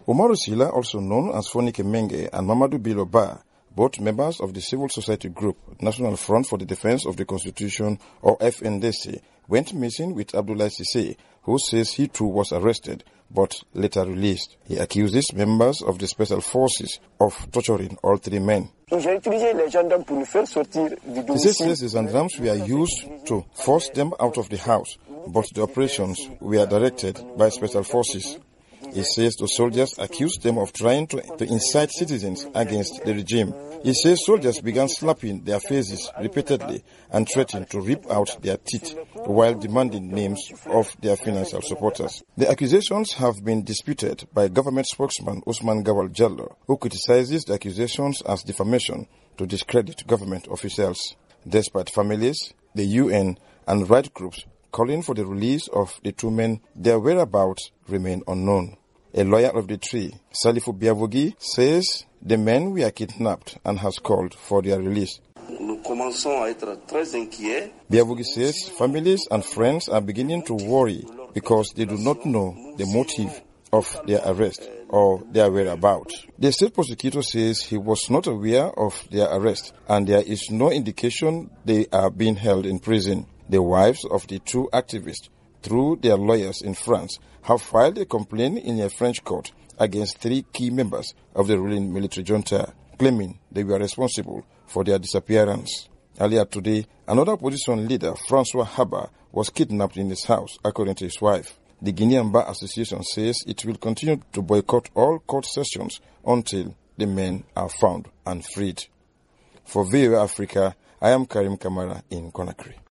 Umaru Sila, also known as Fonike Menge, and Mamadou Bilo Ba, both members of the civil society group National Front for the Defense of the Constitution, or FNDC, went missing with Abdoulaye Cissé, who says he too was arrested but later released. He accuses members of the special forces of torturing all three men. Cissé says the gendarmes were used to force them out of the house, but the operations were directed by special forces. He says the soldiers accused them of trying to incite citizens against the regime. He says soldiers began slapping their faces repeatedly and threatened to rip out their teeth while demanding names of their financial supporters. The accusations have been disputed by government spokesman Usman Gawal Jallo, who criticizes the accusations as defamation to discredit government officials. Despite families, the UN and right groups calling for the release of the two men, their whereabouts remain unknown. A lawyer of the three, Salifou Biavogi, says the men were kidnapped and has called for their release. Biavogi says families and friends are beginning to worry because they do not know the motive of their arrest or their whereabouts. The state prosecutor says he was not aware of their arrest and there is no indication they are being held in prison. The wives of the two activists, through their lawyers in France, have filed a complaint in a French court against three key members of the ruling military junta, claiming they were responsible for their disappearance. Earlier today, another opposition leader, Francois Haba, was kidnapped in his house, according to his wife. The Guinean Bar Association says it will continue to boycott all court sessions until the men are found and freed. For VOA Africa, I am Karim Kamara in Conakry.